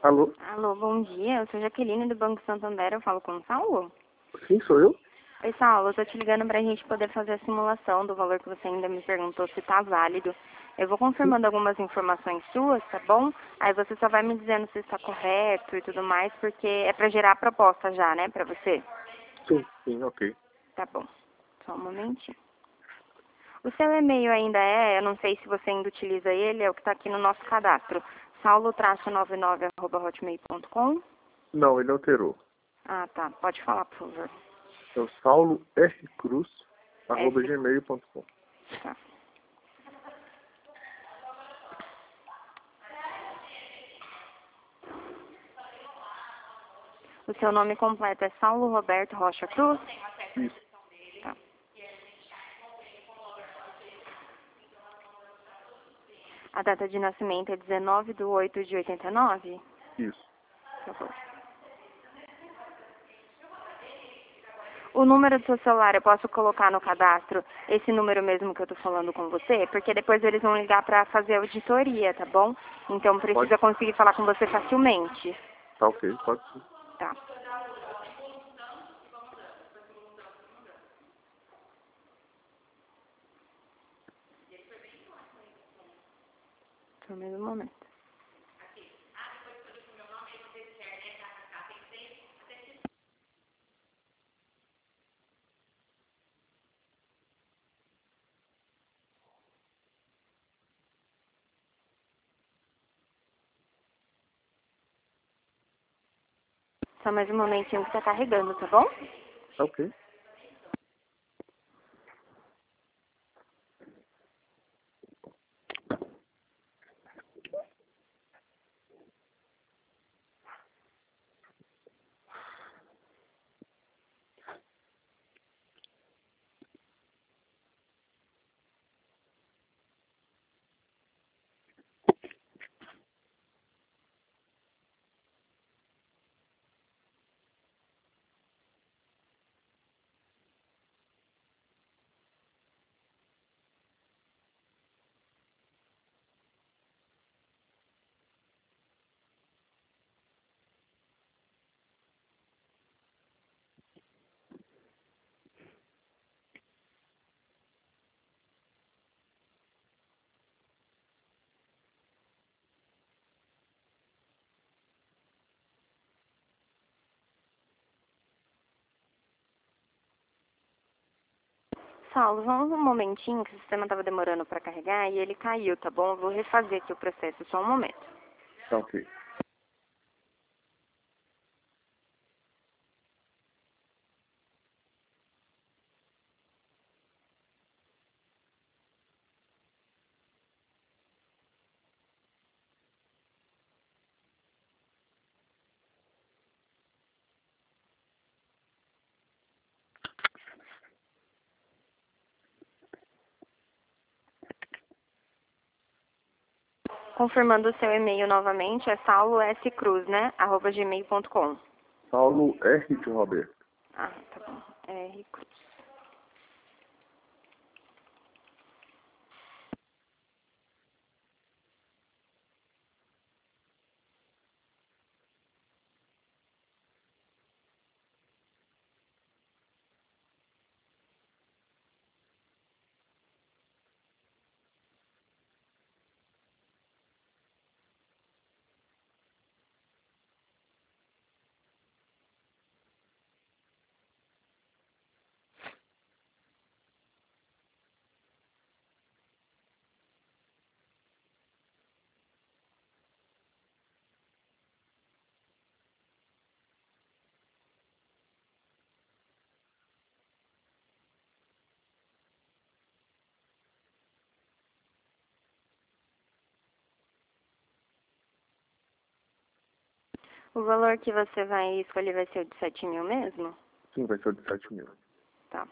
Alô? Alô, bom dia. Eu sou Jaqueline do Banco Santander. Eu falo com o Saulo? Sim, sou eu? Oi, Saulo. Eu tô te ligando pra gente poder fazer a simulação do valor que você ainda me perguntou se tá válido. Eu vou Sim, confirmando algumas informações suas, tá bom? Aí você só vai me dizendo se está correto e tudo mais, porque é pra gerar a proposta já, né, pra você. sim, ok. Tá bom. Só um momentinho. O seu e-mail ainda eu não sei se você ainda utiliza ele, é o que tá aqui no nosso cadastro. saulo-99@hotmail.com. Não, ele alterou. Ah, tá. Pode falar, por favor. É o Saulo R. Cruz, S. @gmail.com. Tá. O seu nome completo é Saulo Roberto Rocha Cruz? Isso, Tá. A data de nascimento é 19/8/89? isso. Por favor. O número do seu celular eu posso colocar no cadastro esse número mesmo que eu tô falando com você? Porque depois eles vão ligar pra fazer auditoria, tá bom? Então Pode? precisa conseguir falar com você facilmente. Tá ok, pode sim. Tá. Só mais um momento. Só mais um momentinho que tá carregando, tá bom? Tá ok. Saulo, vamos um momentinho que o sistema tava demorando pra carregar e ele caiu, tá bom? Eu vou refazer aqui o processo, só um momento. Tá ok. Confirmando o seu e-mail novamente, é sauloscruz, né? @gmail.com. Saulo R. de Roberto. Ah, tá bom. R. Cruz. O valor que você vai escolher vai ser o de 7.000 mesmo? Sim, vai ser o de 7.000. Tá.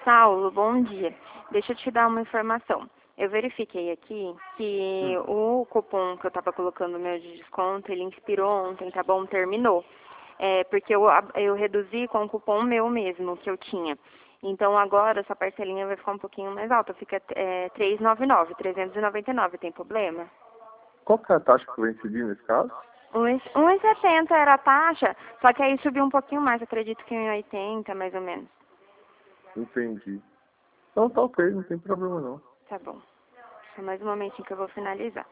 Saulo, bom dia. Deixa eu te dar uma informação. Eu verifiquei aqui que o cupom que eu estava colocando meu de desconto, ele expirou ontem, tá bom? Terminou. Porque eu reduzi com o cupom meu mesmo, que eu tinha. Então agora essa parcelinha vai ficar um pouquinho mais alta, fica 399, 399, tem problema? Qual que é a taxa que eu venci nesse caso? 1,70 era a taxa, só que aí subiu um pouquinho mais, acredito que 1,80 mais ou menos. Entendi. Então tá ok, não tem problema não. Tá bom. Só mais um momentinho que eu vou finalizar.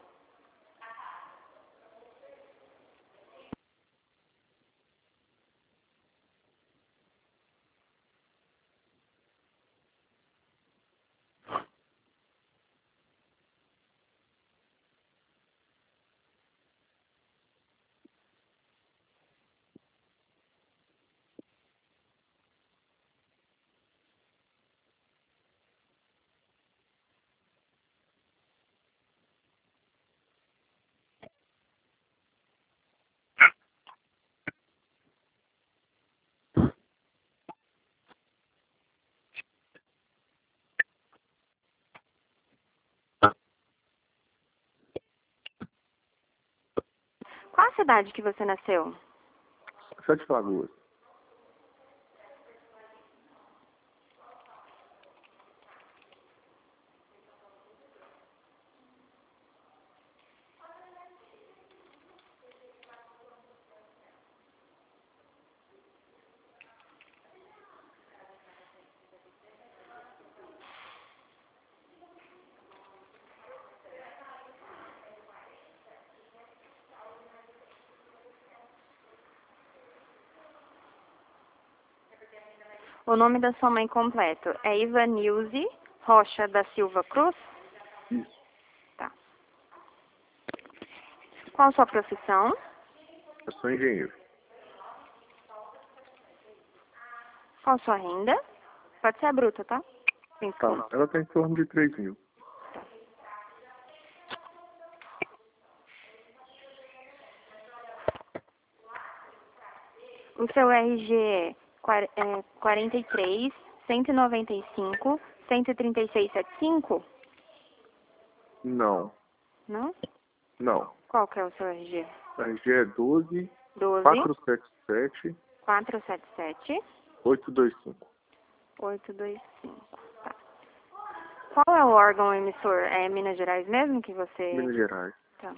Qual a cidade que você nasceu? 7 Lagoas. O nome da sua mãe completo é Ivanilze Rocha da Silva Cruz? Isso. Tá. Qual a sua profissão? Eu sou engenheiro. Qual a sua renda? Pode ser a bruta, tá? Sem Tá. desconto. Ela tá em torno de 3.000. O seu RG é 43 195 13675? Não. Não? Não. Qual que é o seu RG? A RG é 12 12 477 477 825. 825. Tá. Qual é o órgão emissor? É Minas Gerais mesmo que você... Minas Gerais. Tá.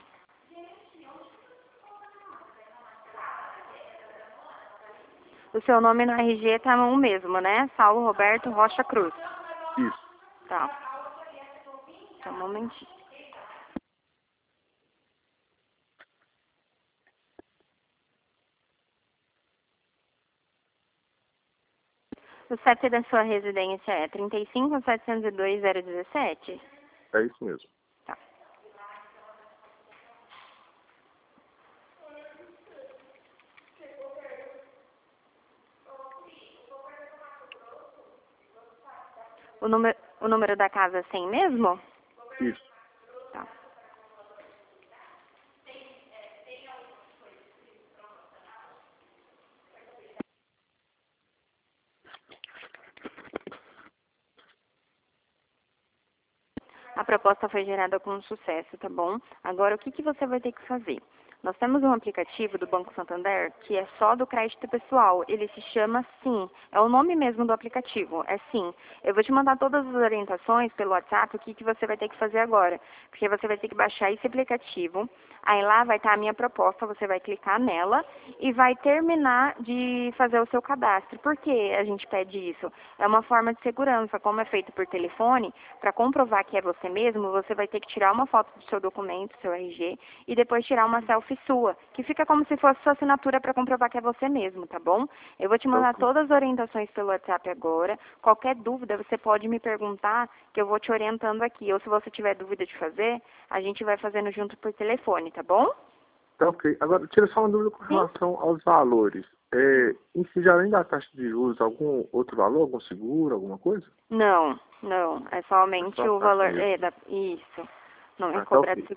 O seu nome no RG tá o mesmo, né? Saulo Roberto Rocha Cruz. Isso. Tá. Só um momentinho. O CEP da sua residência é 35.702.017? É isso mesmo. Tá. O número da casa é 100 mesmo? Isso. Tá. A proposta foi gerada com sucesso, tá bom? Agora, o que você vai ter que fazer? Nós temos um aplicativo do Banco Santander que é só do crédito pessoal. Ele se chama Sim. É o nome mesmo do aplicativo. É Sim. Eu vou te mandar todas as orientações pelo WhatsApp, o que você vai ter que fazer agora. Porque você vai ter que baixar esse aplicativo. Aí lá vai estar a minha proposta, você vai clicar nela e vai terminar de fazer o seu cadastro. Por que a gente pede isso? É uma forma de segurança. Como é feito por telefone, para comprovar que é você mesmo, você vai ter que tirar uma foto do seu documento, seu RG, e depois tirar uma selfie sua, que fica como se fosse sua assinatura para comprovar que é você mesmo, tá bom? Eu vou te mandar Ok. todas as orientações pelo WhatsApp agora. Qualquer dúvida, você pode me perguntar, que eu vou te orientando aqui. Ou se você tiver dúvida de fazer, a gente vai fazendo junto por telefone, tá bom? Tá ok. Agora, tira só uma dúvida com Sim. relação aos valores. Incide além da taxa de juros, algum outro valor, algum seguro, alguma coisa? Não, não. É somente É só a o taxa valor. mesmo. Isso. Não é Ah, tá cobrado ok. seguro.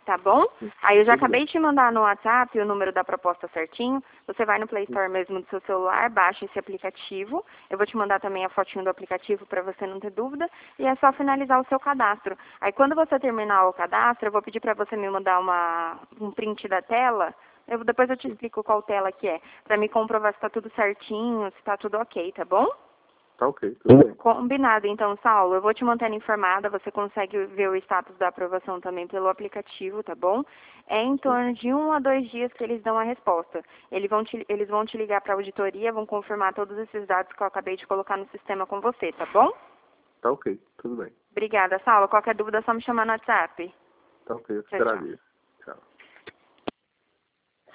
Tá bom? Aí eu já Tudo bem. acabei de te mandar no WhatsApp o número da proposta certinho. Você vai no Play Store mesmo do seu celular, baixa esse aplicativo. Eu vou te mandar também a fotinho do aplicativo para você não ter dúvida. E é só finalizar o seu cadastro. Aí quando você terminar o cadastro, eu vou pedir para você me mandar um print da tela. Depois eu te explico qual tela que é. Para me comprovar se está tudo certinho, se está tudo ok, tá bom? Tá ok, tudo bem. Combinado, então, Saulo. Eu vou te mantendo informada. Você consegue ver o status da aprovação também pelo aplicativo, tá bom? É em torno de 1 a 2 dias que eles dão a resposta. Eles vão te ligar para a auditoria, vão confirmar todos esses dados que eu acabei de colocar no sistema com você, tá bom? Tá ok, tudo bem. Obrigada, Saulo. Qualquer dúvida é só me chamar no WhatsApp. Tá ok, eu te Tchau, tchau. agradeço.